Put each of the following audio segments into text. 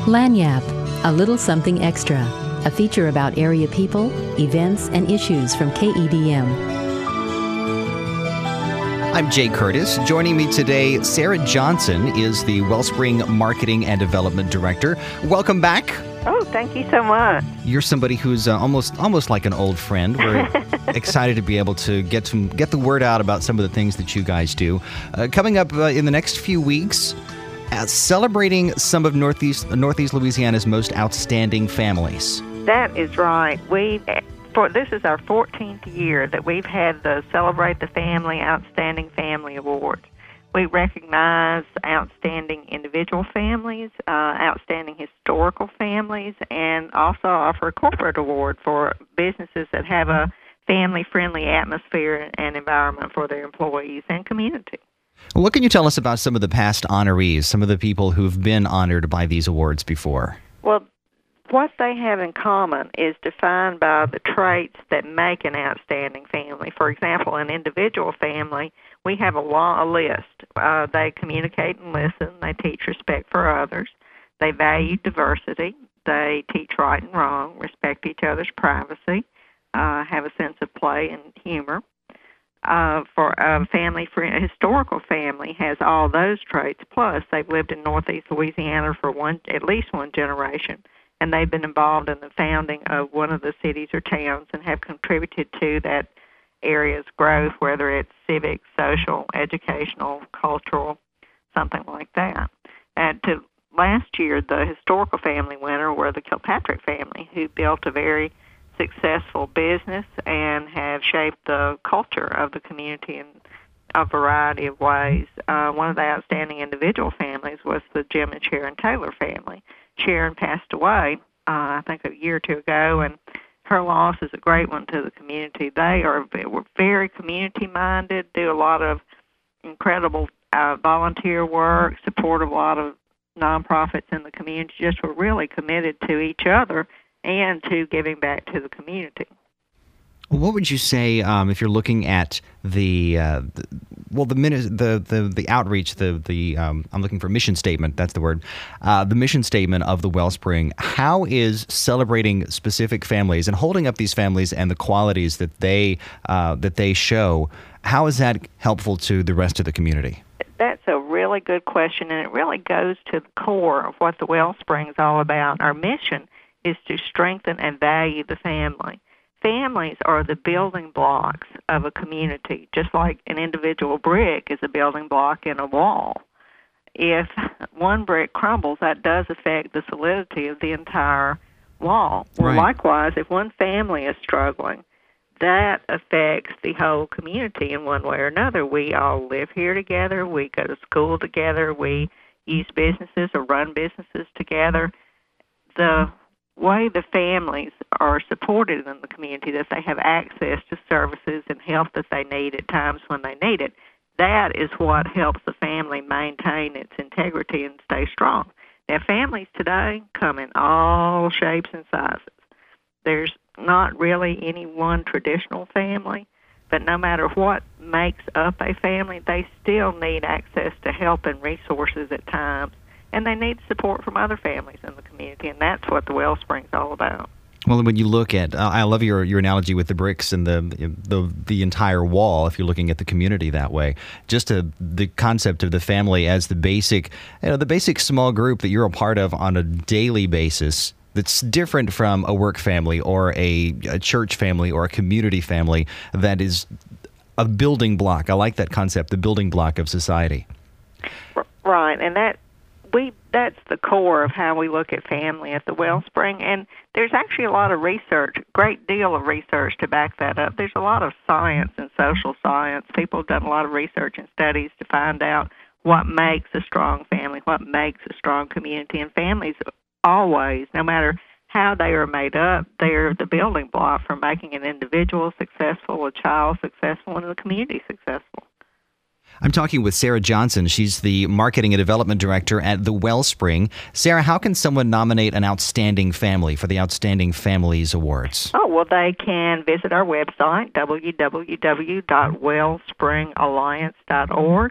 Lagniappe, a little something extra. A feature about area people, events, and issues from KEDM. I'm Jay Curtis. Joining me today, Sarah Johnson is the Wellspring Marketing and Development Director. Welcome back. Oh, thank you so much. You're somebody who's almost like an old friend. We're excited to be able to get the word out about some of the things that you guys do. Coming up in the next few weeks, celebrating some of Northeast Louisiana's most outstanding families. That is right. This is our 14th year that we've had the Celebrate the Family Outstanding Family Award. We recognize outstanding individual families, outstanding historical families, and also offer a corporate award for businesses that have a family-friendly atmosphere and environment for their employees and community. What can you tell us about some of the past honorees, some of the people who've been honored by these awards before? Well, what they have in common is defined by the traits that make an outstanding family. For example, an individual family, we have a list. They communicate and listen. They teach respect for others. They value diversity. They teach right and wrong, respect each other's privacy, have a sense of play and humor. For a historical family has all those traits, plus they've lived in Northeast Louisiana for at least one generation, and they've been involved in the founding of one of the cities or towns and have contributed to that area's growth, whether it's civic, social, educational, cultural, something like that. And last year, the historical family winner were the Kilpatrick family, who built a very successful business and have shaped the culture of the community in a variety of ways. One of the outstanding individual families was the Jim and Sharon Taylor family. Sharon passed away, I think a year or two ago, and her loss is a great one to the community. They were very community-minded, do a lot of incredible volunteer work, support a lot of nonprofits in the community, just were really committed to each other and to giving back to the community. What would you say if you're looking at the outreach, I'm looking for mission statement, that's the word, the mission statement of the Wellspring. How is celebrating specific families and holding up these families and the qualities that they show, how is that helpful to the rest of the community? That's a really good question, and it really goes to the core of what the Wellspring is all about. Our mission is to strengthen and value the family. Families are the building blocks of a community, just like an individual brick is a building block in a wall. If one brick crumbles, that does affect the solidity of the entire wall. Well, likewise, if one family is struggling, that affects the whole community in one way or another. We all live here together. We go to school together. We use businesses or run businesses together. The way the families are supported in the community, that they have access to services and help that they need at times when they need it, that is what helps the family maintain its integrity and stay strong. Now, families today come in all shapes and sizes. There's not really any one traditional family, but no matter what makes up a family, they still need access to help and resources at times, and they need support from other families in the community, and that's what the Wellspring's all about. Well, when you look at, I love your analogy with the bricks and the entire wall. If you're looking at the community that way, just the concept of the family as the basic small group that you're a part of on a daily basis. That's different from a work family or a church family or a community family that is a building block. I like that concept, the building block of society. Right, and that's the core of how we look at family at the Wellspring, and there's actually a lot of research, great deal of research to back that up. There's a lot of science and social science. People have done a lot of research and studies to find out what makes a strong family, what makes a strong community, and families always, no matter how they are made up, they're the building block for making an individual successful, a child successful, and a community successful. I'm talking with Sarah Johnson. She's the Marketing and Development Director at the Wellspring. Sarah, how can someone nominate an outstanding family for the Outstanding Families Awards? Oh, well, they can visit our website, www.wellspringalliance.org,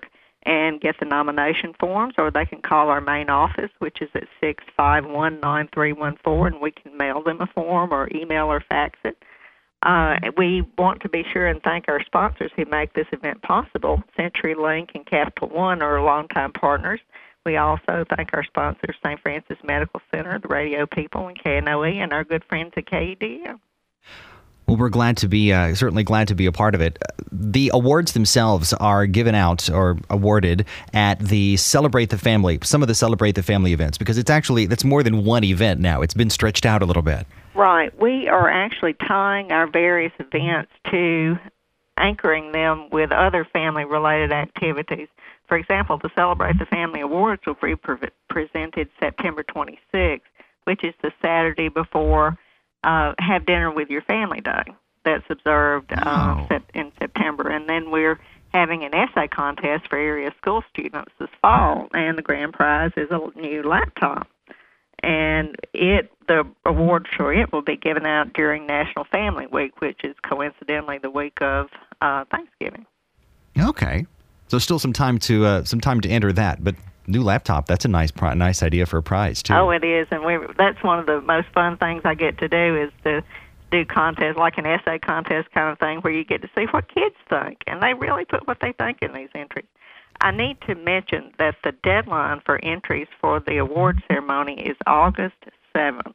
and get the nomination forms, or they can call our main office, which is at 651-9314, and we can mail them a form or email or fax it. We want to be sure and thank our sponsors who make this event possible. CenturyLink and Capital One are longtime partners. We also thank our sponsors, St. Francis Medical Center, the Radio People, and KNOE, and our good friends at KEDM. Well, we're glad to be, certainly glad to be a part of it. The awards themselves are given out or awarded at the Celebrate the Family, some of the Celebrate the Family events, because that's more than one event now. It's been stretched out a little bit. Right. We are actually tying our various events to anchoring them with other family-related activities. For example, the Celebrate the Family Awards will be presented September 26th, which is the Saturday before Have Dinner with Your Family Day. That's observed in September. And then we're having an essay contest for area school students this fall, and the grand prize is a new laptop. And the award for it will be given out during National Family Week, which is coincidentally the week of Thanksgiving. Okay, so still some time to enter that, but new laptop, that's a nice idea for a prize too. Oh, it is, and that's one of the most fun things I get to do is to do contests, like an essay contest kind of thing, where you get to see what kids think, and they really put what they think in these entries. I need to mention that the deadline for entries for the award ceremony is August 7th.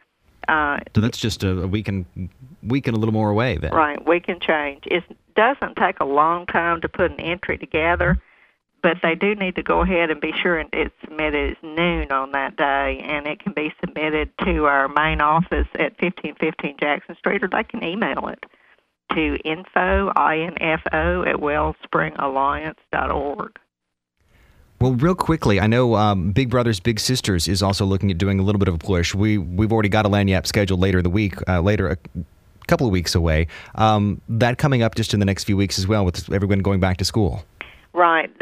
So that's just a week and a little more away then. Right, week and change. It doesn't take a long time to put an entry together, but they do need to go ahead and be sure it's submitted at noon on that day, and it can be submitted to our main office at 1515 Jackson Street, or they can email it to info at wellspringalliance.org. Well, real quickly, I know Big Brothers Big Sisters is also looking at doing a little bit of a push. We've already got a Lagniappe scheduled later the week, a couple of weeks away. That coming up just in the next few weeks as well, with everyone going back to school. Right.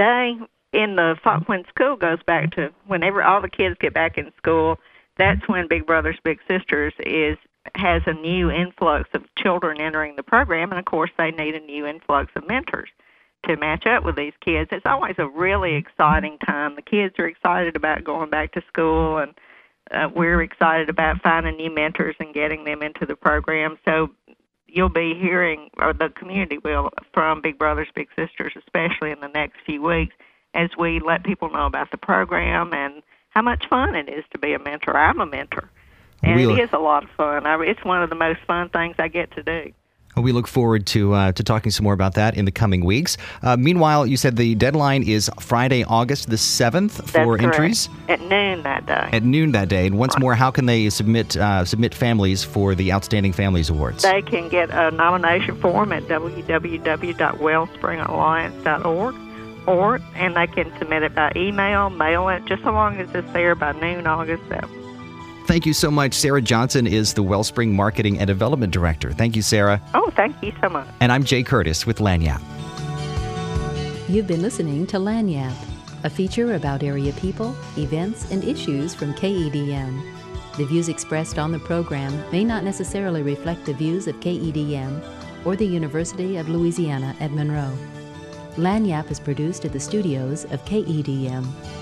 When school goes back to, whenever all the kids get back in school, that's when Big Brothers Big Sisters has a new influx of children entering the program, and of course they need a new influx of mentors to match up with these kids. It's always a really exciting time. The kids are excited about going back to school, and we're excited about finding new mentors and getting them into the program. So you'll be hearing, or the community will, from Big Brothers Big Sisters, especially in the next few weeks, as we let people know about the program and how much fun it is to be a mentor. I'm a mentor. And it is a lot of fun. It's one of the most fun things I get to do. We look forward to talking some more about that in the coming weeks. Meanwhile, you said the deadline is Friday, August the 7th for entries? At noon that day. At noon that day. And once more, how can they submit families for the Outstanding Families Awards? They can get a nomination form at www.wellspringalliance.org, and they can submit it by email, mail it, just so long as it's there by noon August 7th. Thank you so much. Sarah Johnson is the Wellspring Marketing and Development Director. Thank you, Sarah. Oh, thank you so much. And I'm Jay Curtis with Lagniappe. You've been listening to Lagniappe, a feature about area people, events, and issues from KEDM. The views expressed on the program may not necessarily reflect the views of KEDM or the University of Louisiana at Monroe. Lagniappe is produced at the studios of KEDM.